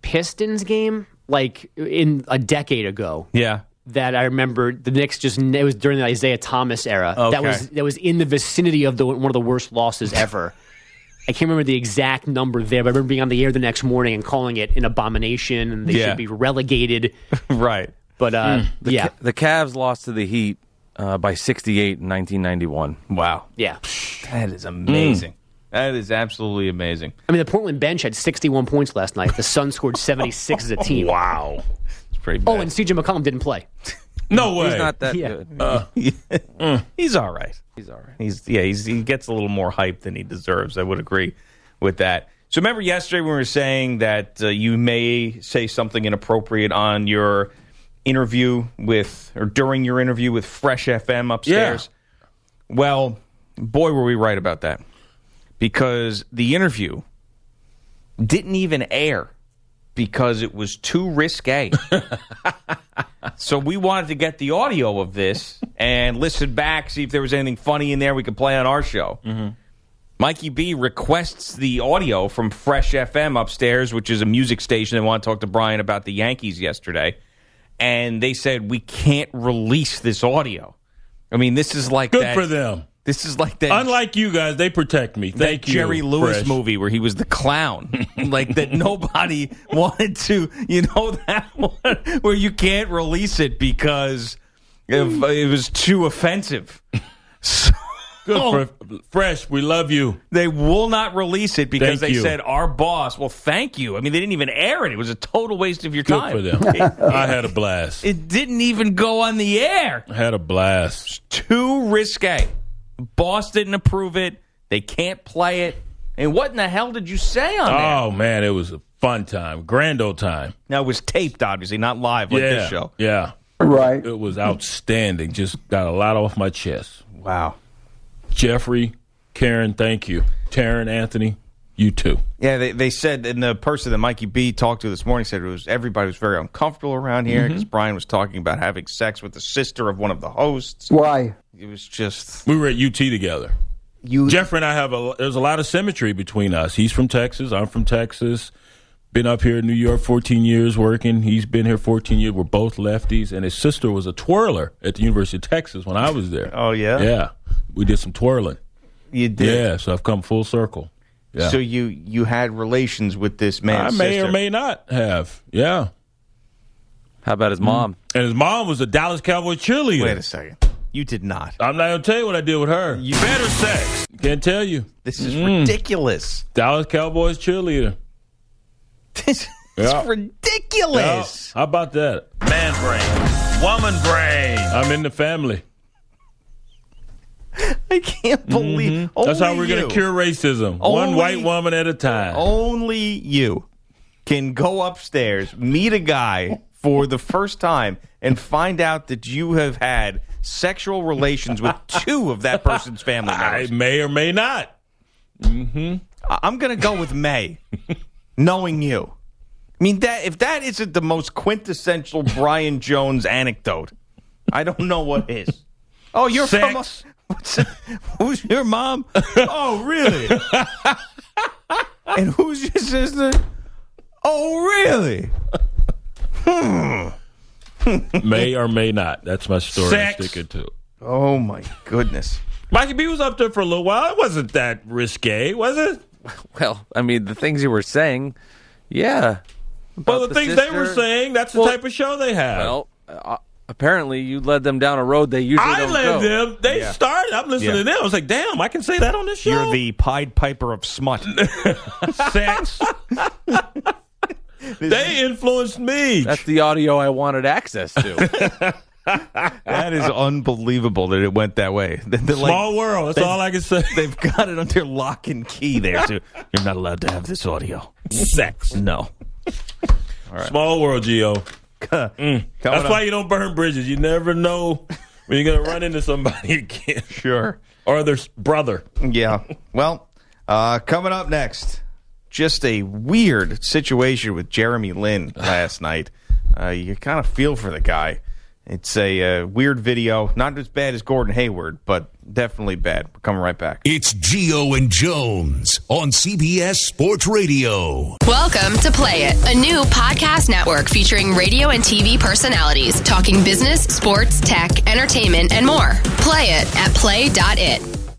S15: Pistons game, like in a decade ago.
S9: Yeah.
S15: That I remember the Knicks just it was during the Isaiah Thomas era.
S9: Okay.
S15: That was that was in the vicinity of the one of the worst losses ever. I can't remember the exact number there, but I remember being on the air the next morning and calling it an abomination and they
S9: Yeah.
S15: should be relegated.
S9: Right.
S15: But uh,
S16: Mm. The
S15: yeah,
S16: Ca- the Cavs lost to the Heat uh, by sixty-eight in nineteen ninety-one.
S9: Wow.
S15: yeah.
S9: That is amazing. That is absolutely amazing.
S15: I mean, the Portland bench had sixty-one points last night. The Suns scored seventy-six as a team.
S9: Wow. It's pretty bad.
S15: Oh, and C J McCollum didn't play.
S10: No way.
S16: He's not that
S15: Yeah.
S16: good.
S10: Uh,
S9: Mm. He's all right.
S16: He's all right.
S9: He's yeah. He's, he gets a little more hype than he deserves. I would agree with that. So remember yesterday when we were saying that uh, you may say something inappropriate on your interview with or during your interview with Fresh F M upstairs. Yeah. Well, boy, were we right about that, because the interview didn't even air because it was too risque. So we wanted to get the audio of this and listen back, see if there was anything funny in there we could play on our show. Mm-hmm. Mikey B requests the audio from Fresh F M upstairs, which is a music station. They want to talk to Brian about the Yankees yesterday. And they said, we can't release this audio. I mean, this is like
S10: Good
S9: that,
S10: for them.
S9: This is like that.
S10: Unlike you guys, they protect me. Thank
S9: that
S10: you,
S9: Jerry Lewis
S10: Fresh.
S9: movie where he was the clown, like that nobody wanted to, you know, that one where you can't release it because of, it was too offensive. So,
S10: Good for Fresh. We love you.
S9: They will not release it because
S10: Thank
S9: they
S10: you.
S9: said our boss. Well, thank you. I mean, they didn't even air it. It was a total waste of your
S10: Good
S9: time.
S10: for them.
S9: It,
S10: I had a blast.
S9: it didn't even go on the air.
S10: I had a blast.
S9: Too risque. Boss didn't approve it. They can't play it. And what in the hell did you say on there?
S10: Oh, man, it was a fun time. Grand old time.
S9: Now, it was taped, obviously, not live like
S10: yeah,
S9: this show.
S10: Yeah.
S18: Right.
S10: It was outstanding. Just got a lot off my chest.
S9: Wow.
S10: Jeffrey, Karen, thank you. Taryn, Anthony, you too.
S9: Yeah, they, they said, and the person that Mikey B talked to this morning said it was everybody was very uncomfortable around here because
S10: Mm-hmm.
S9: Brian was talking about having sex with the sister of one of the hosts.
S18: Why?
S9: It was just
S10: We were at U T together.
S9: you.
S10: Jeffrey and I have a there's a lot of symmetry between us. He's from Texas. I'm from Texas. Been up here in New York fourteen years working. He's been here fourteen years. We're both lefties. And his sister was a twirler at the University of Texas when I was there.
S9: Oh, yeah?
S10: Yeah. We did some twirling.
S9: You did.
S10: Yeah, so I've come full circle. Yeah.
S9: So you you had relations with this
S10: I
S9: man's
S10: may
S9: sister.
S10: or may not have. Yeah.
S16: How about his mom?
S10: And his mom was a Dallas Cowboy cheerleader.
S9: Wait a second. You did not.
S10: I'm not going to tell you what I did with her.
S9: You-
S10: Better sex. Can't tell you.
S9: This is
S10: Mm.
S9: ridiculous.
S10: Dallas Cowboys cheerleader.
S9: This
S10: Yeah.
S9: is ridiculous.
S10: Yeah. How about that? Man brain. Woman brain. I'm in the family.
S9: I can't believe.
S10: Mm-hmm. That's how
S9: only
S10: we're going
S9: you-
S10: to cure racism.
S9: Only-
S10: One white woman at a time.
S9: Only you can go upstairs, meet a guy for the first time, and find out that you have had sexual relations with two of that person's family
S10: I
S9: members.
S10: may or may not. Mm-hmm.
S9: I- I'm going to go with May, knowing you. I mean, that if that isn't the most quintessential Brian Jones anecdote, I don't know what is. Oh, you're
S10: Sex.
S9: from a, what's it- who's your mom? Oh, really? And who's your sister? Oh, really? Hmm.
S10: May or may not. That's my story.
S9: Sex.
S10: I'm sticking to.
S9: Oh, my goodness.
S10: Mikey B was up there for a little while. It wasn't that risque, was it?
S16: Well, I mean, the things you were saying, yeah.
S10: Well, the,
S16: About
S10: things they were
S16: sister.
S10: saying, that's the
S16: Well,
S10: type of show they have.
S16: Well, uh, apparently you led them down a road they usually
S10: I
S16: don't
S10: led
S16: go.
S10: them. They
S9: Yeah.
S10: started. I'm listening
S9: Yeah.
S10: to them. I was like, damn, I can say that on this show.
S9: You're the Pied Piper of smut.
S10: Sex. They influenced me.
S16: That's the audio I wanted access to.
S9: That is unbelievable that it went that way. They're like-
S10: Small world. That's
S9: they-
S10: all I can say.
S9: They've got it under lock and key there, too. You're not allowed to have this audio.
S10: Sex.
S9: No.
S10: Small world, Gio. Mm. That's
S9: up.
S10: why you don't burn bridges. You never know when you're going to run into somebody again.
S9: Sure.
S10: Or their s- brother.
S9: Yeah. Well, uh, coming up next, just a weird situation with Jeremy Lin last night. Uh, you kind of feel for the guy. It's a uh, weird video. Not as bad as Gordon Hayward, but definitely bad. We're coming right back.
S13: It's Gio and Jones on C B S Sports Radio.
S18: Welcome to Play It, a new podcast network featuring radio and T V personalities talking business, sports, tech, entertainment, and more. Play it at play dot it.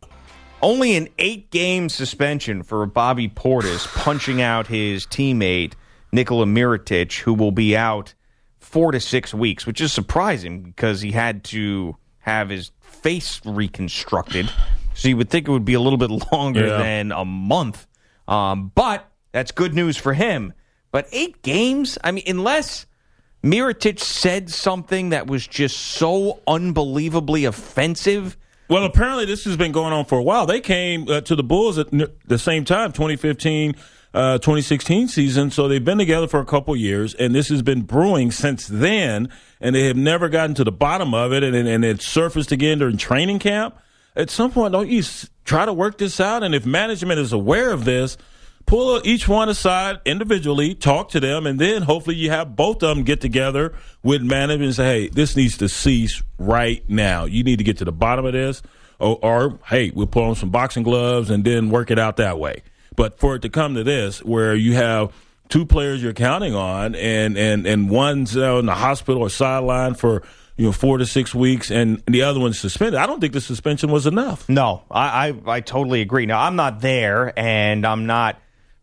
S9: Only an eight-game suspension for Bobby Portis punching out his teammate, Nikola Mirotic, who will be out four to six weeks, which is surprising because he had to have his face reconstructed. So you would think it would be a little bit longer
S10: yeah.
S9: than a month. Um, but that's good news for him. But eight games? I mean, unless Mirotic said something that was just so unbelievably offensive.
S10: Well, apparently this has been going on for a while. They came uh, to the Bulls at n- the same time, twenty fifteen, uh, twenty sixteen season. So they've been together for a couple years, and this has been brewing since then, and they have never gotten to the bottom of it, and, and, and it surfaced again during training camp. At some point, don't you s- try to work this out? And if management is aware of this, pull each one aside individually, talk to them, and then hopefully you have both of them get together with management and say, hey, this needs to cease right now. You need to get to the bottom of this, or, or hey, we'll put on some boxing gloves and then work it out that way. But for it to come to this, where you have two players you're counting on, and, and, and one's uh, in the hospital or sideline for you know four to six weeks, and the other one's suspended, I don't think the suspension was enough.
S9: No, I, I, I totally agree. Now, I'm not there, and I'm not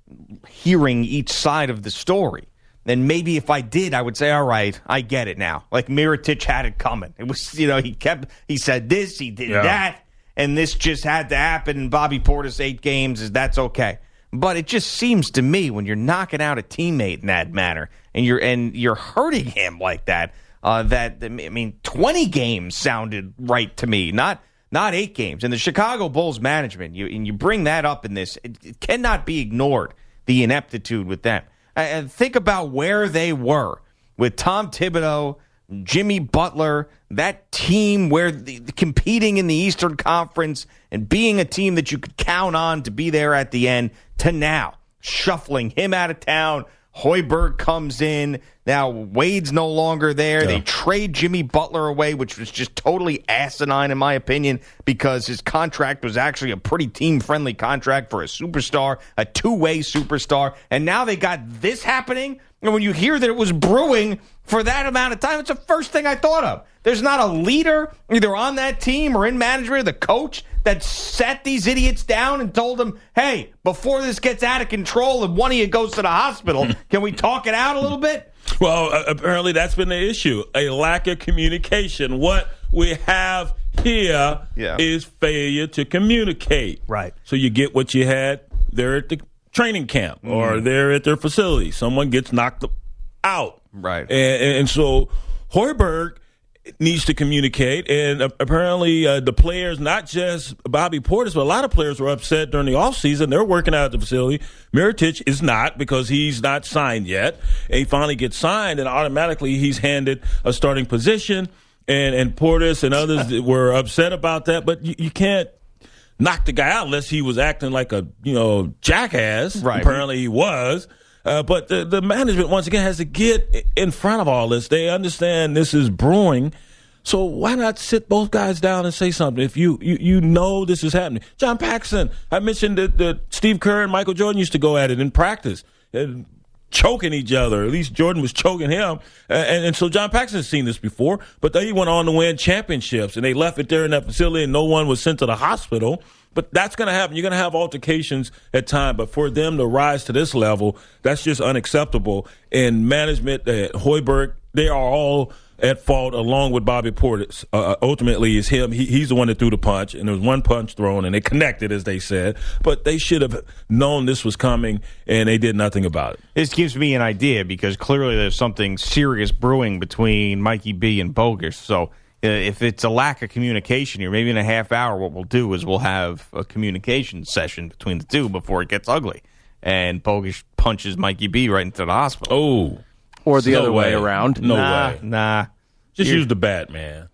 S9: hearing each side of the story. And maybe if I did, I would say, all right, I get it now. Like Mirotic had it coming. It was, you know, he kept, he said this, he did
S10: yeah.
S9: that, and this just had to happen. And Bobby Portis eight games, is that's okay. But it just seems to me when you're knocking out a teammate in that manner and you're and you're hurting him like that, uh, that I mean, twenty games sounded right to me, not. Not eight games. And the Chicago Bulls management, you and you bring that up in this, it, it cannot be ignored, the ineptitude with them. And think about where they were with Tom Thibodeau, Jimmy Butler, that team where the, the competing in the Eastern Conference and being a team that you could count on to be there at the end, to now shuffling him out of town. Hoiberg comes in. Now Wade's no longer there. Yeah. They trade Jimmy Butler away, which was just totally asinine in my opinion, because his contract was actually a pretty team-friendly contract for a superstar, a two-way superstar. And now they got this happening. And when you hear that it was brewing for that amount of time, it's the first thing I thought of. There's not a leader either on that team or in management or the coach that sat these idiots down and told them, hey, before this gets out of control and one of you goes to the hospital, can we talk it out a little bit?
S10: Well, uh, apparently that's been the issue, a lack of communication. What we have here yeah. is failure to communicate.
S9: Right.
S10: So you get what you had there at the training camp mm. or there at their facility. Someone gets knocked out.
S9: Right.
S10: And, and so Hoiberg needs to communicate, and uh, apparently uh, the players, not just Bobby Portis, but a lot of players were upset during the offseason. They're working out at the facility. Mirotic is not, because he's not signed yet. And he finally gets signed, and automatically he's handed a starting position, and, and Portis and others were upset about that, but you, you can't knock the guy out unless he was acting like a, you know, jackass.
S9: Right.
S10: Apparently he was. Uh, but the, the management, once again, has to get in front of all this. They understand this is brewing. So why not sit both guys down and say something if you you, you know this is happening? John Paxson, I mentioned that, that Steve Kerr and Michael Jordan used to go at it in practice, and choking each other. At least Jordan was choking him. Uh, and, and so John Paxson has seen this before, but they went on to win championships, and they left it there in that facility, and no one was sent to the hospital. But that's going to happen. You're going to have altercations at time. But for them to rise to this level, that's just unacceptable. And management, uh, Hoiberg, they are all at fault, along with Bobby Portis. Uh, ultimately, it's him. He, he's the one that threw the punch, and there was one punch thrown, and they connected, as they said. But they should have known this was coming, and they did nothing about it.
S9: This gives me an idea, because clearly there's something serious brewing between Mikey B and Bogus. So uh, if it's a lack of communication here, maybe in a half hour what we'll do is we'll have a communication session between the two before it gets ugly. And Bogus punches Mikey B right into the hospital.
S10: Oh.
S16: Or the
S10: no
S16: other way,
S10: way
S16: around.
S10: No
S9: nah,
S10: way.
S9: Nah.
S10: Just
S9: you're,
S10: use the bat, man.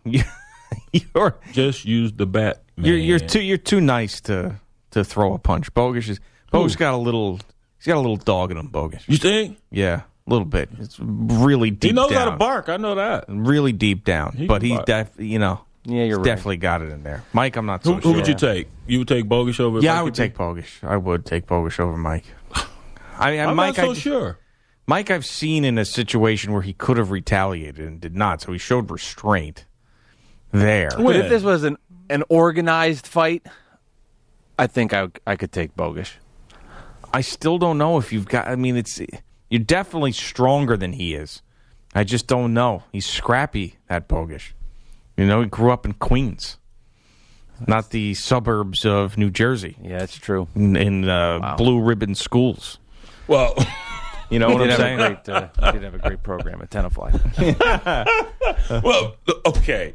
S9: You're
S10: just use the bat, man.
S9: You're, you're too you're too nice to to throw a punch. Bogus is Bogus got a little he's got a little dog in him, Bogus.
S10: You think?
S9: Yeah. little bit. It's really deep.
S10: He knows
S9: down.
S10: how to bark. I know that.
S9: Really deep down,
S10: He
S9: but
S10: can
S9: he's
S10: bark.
S9: def- you know,
S16: Yeah, you're
S9: he's
S16: right.
S9: definitely got it in there. Mike, I'm not so
S10: Who,
S9: sure.
S10: who would you take? You would take Bogusch over?
S9: Yeah,
S10: Mike
S9: I would
S10: Eaton?
S9: take Bogusch. I would take Bogusch over Mike. I mean,
S10: I'm
S9: Mike,
S10: not so
S9: I,
S10: sure.
S9: Mike, I've seen in a situation where he could have retaliated and did not, so he showed restraint there.
S16: But if this was an, an organized fight, I think I, I could take Bogusch.
S9: I still don't know if you've got. I mean, it's you're definitely stronger than he is. I just don't know. He's scrappy, that Bogusch. You know, he grew up in Queens, not the suburbs of New Jersey.
S16: Yeah, that's true.
S9: In, in uh,
S16: Wow.
S9: blue ribbon schools.
S10: Well,
S9: you know
S16: He
S9: what
S16: did
S9: I'm
S16: have a
S9: saying?
S16: great, uh, he did have a great program at Tenafly.
S10: Well, okay.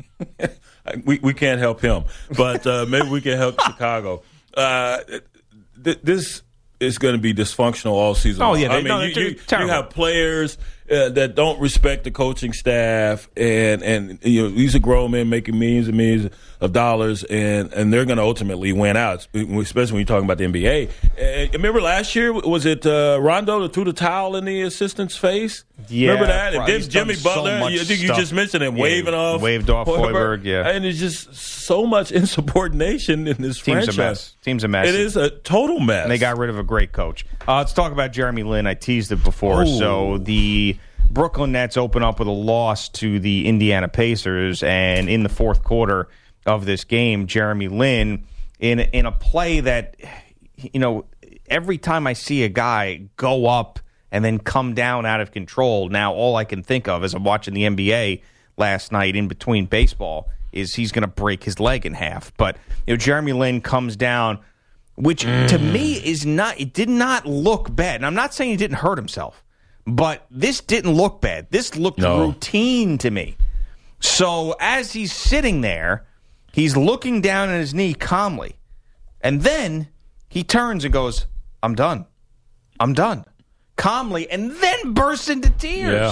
S10: we we can't help him, but uh, maybe we can help Chicago. Uh, th- this is going to be dysfunctional all season.
S9: Oh,
S10: long.
S9: yeah, they-
S10: I mean,
S9: no,
S10: you,
S9: they're
S10: you,
S9: terrible.
S10: you have players uh, that don't respect the coaching staff, and and you know these are grown men making millions and millions of dollars, and, and they're going to ultimately win out, especially when you're talking about the N B A. And remember last year, was it uh, Rondo that threw the towel in the assistant's face?
S9: Yeah,
S10: remember that? And
S9: right.
S10: then
S9: He's done
S10: Jimmy
S9: so
S10: Butler,
S9: much
S10: I think you
S9: stuff.
S10: just mentioned him,
S9: Yeah,
S10: waving off.
S9: waved off Hoiberg, yeah.
S10: And it's just so much insubordination in this
S9: Team's
S10: franchise.
S9: a mess. Team's a mess.
S10: It is a total mess.
S9: And they got rid of a great coach. Uh, let's talk about Jeremy Lin. I teased it before.
S10: Oh.
S9: So the Brooklyn Nets open up with a loss to the Indiana Pacers, and in the fourth quarter of this game, Jeremy Lin, in in a play that, you know, every time I see a guy go up and then come down out of control, now all I can think of as I'm watching the N B A last night in between baseball is he's going to break his leg in half. But, you know, Jeremy Lin comes down, which to me is not, it did not look bad. And I'm not saying he didn't hurt himself, but this didn't look bad. This looked
S10: No.
S9: routine to me. So as he's sitting there, he's looking down at his knee calmly. And then he turns and goes, I'm done. I'm done. Calmly, and then bursts into tears.
S10: Yeah.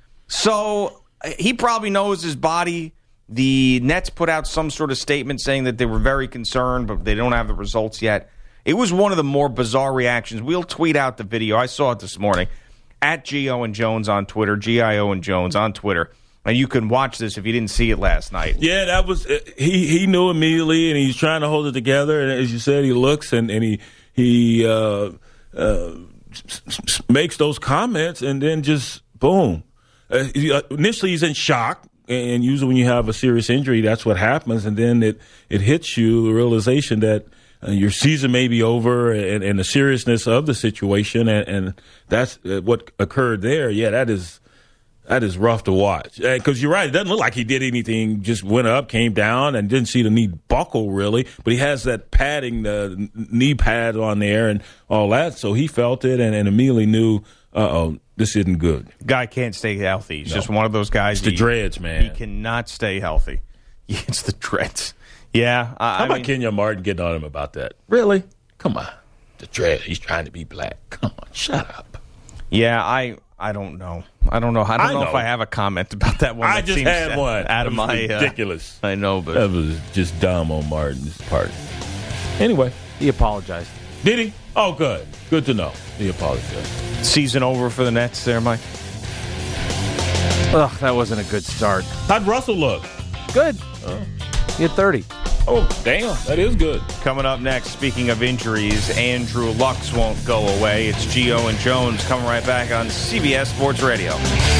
S9: So uh, he probably knows his body. The Nets put out some sort of statement saying that they were very concerned, but they don't have the results yet. It was one of the more bizarre reactions. We'll tweet out the video. I saw it this morning at G O and Jones on Twitter, G I O and Jones on Twitter. And you can watch this if you didn't see it last night.
S10: Yeah, that was uh, he. He knew immediately, and he's trying to hold it together. And as you said, he looks and, and he he uh, uh, s- s- makes those comments, and then just boom. Uh, he, uh, initially, he's in shock, and usually when you have a serious injury, that's what happens. And then it it hits you the realization that uh, your season may be over, and, and the seriousness of the situation, and, and that's uh, what occurred there. Yeah, that is. That is rough to watch. Because you're right, it doesn't look like he did anything, just went up, came down, and didn't see the knee buckle, really. But he has that padding, the knee pad on there and all that. So he felt it and, and immediately knew, uh-oh, this isn't good.
S9: Guy can't stay healthy. He's
S10: No.
S9: just one of those guys.
S10: It's the
S9: he-
S10: dreads, man.
S9: He cannot stay healthy. It's the dreads. Yeah. I,
S10: How
S9: I
S10: about
S9: mean,
S10: Kenya Martin getting on him about that? Really? Come on. The dread. He's trying to be black. Come on. Shut up.
S9: Yeah, I I don't know. I don't know. I don't
S10: I
S9: know,
S10: know.
S9: if I have a comment about that one.
S10: I
S9: that
S10: just
S9: seems
S10: had one.
S9: out of
S10: That was
S9: my uh,
S10: ridiculous.
S9: I know, but
S10: That was just dumb on Martin's part. Anyway.
S16: He apologized.
S10: Did he? Oh, good. Good to know. He apologized.
S9: season over for the Nets there, Mike.
S16: Ugh, that wasn't a good start.
S10: How'd Russell look?
S16: Good.
S10: Oh.
S16: He had thirty.
S10: Oh, damn. That is good.
S9: Coming up next, speaking of injuries, Andrew Lux won't go away. It's Gio and Jones coming right back on C B S Sports Radio.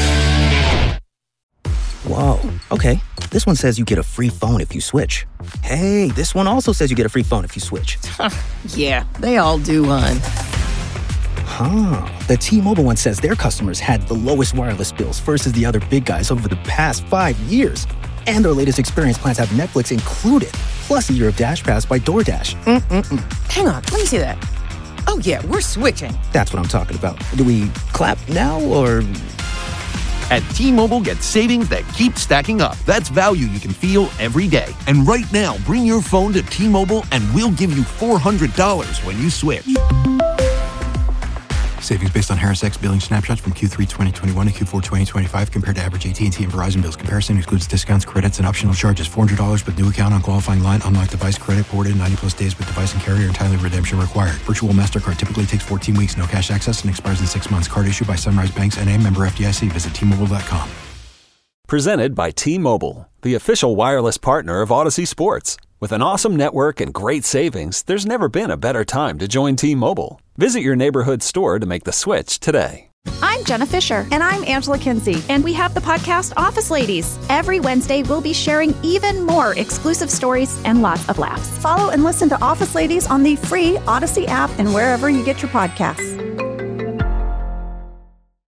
S1: Whoa, okay. This one says you get a free phone if you switch. Hey, this one also says you get a free phone if you switch.
S2: Yeah, they all do, hon.
S1: Huh. The T-Mobile one says their customers had the lowest wireless bills versus the other big guys over the past five years. And their latest experience plans have Netflix included, plus a year of Dash Pass by DoorDash. Mm-mm-mm.
S2: Hang on, let me see that. Oh, yeah, we're switching.
S1: That's what I'm talking about. Do we clap now or...
S3: At T-Mobile, get savings that keep stacking up. That's value you can feel every day. And right now, bring your phone to T-Mobile and we'll give you four hundred dollars when you switch.
S4: Savings based on Harris X billing snapshots from Q three twenty twenty-one to Q four twenty twenty-five compared to average A T and T and Verizon bills. Comparison excludes discounts, credits, and optional charges. four hundred dollars with new account on qualifying line. Unlocked device credit ported. ninety plus days with device and carrier. Entirely redemption required. Virtual MasterCard typically takes fourteen weeks. No cash access and expires in six months. Card issued by Sunrise Banks N A, member F D I C. Visit T Mobile dot com.
S5: Presented by T-Mobile, the official wireless partner of Odyssey Sports. With an awesome network and great savings, there's never been a better time to join T-Mobile. Visit your neighborhood store to make the switch today.
S19: I'm Jenna Fisher. And I'm Angela Kinsey. And we have the podcast Office Ladies. Every Wednesday, we'll be sharing even more exclusive stories and lots of laughs. Follow and listen to Office Ladies on the free Odyssey app and wherever you get your podcasts.